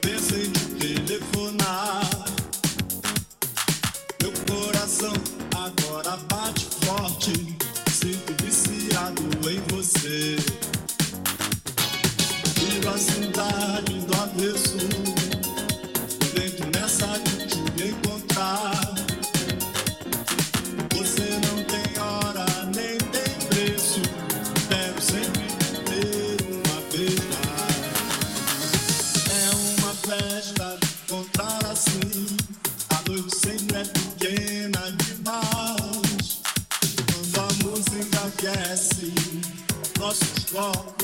esquecem de telefonar. Meu coração agora bate forte, sinto viciado em você. Vivo a cidade do avesso, dentro nessa de te encontrar. Você não tem hora nem tem preço, quero sempre ter uma vez mais. É uma festa encontrar assim, a noite sempre é pequena demais. Quando a música aquece nossos corpos,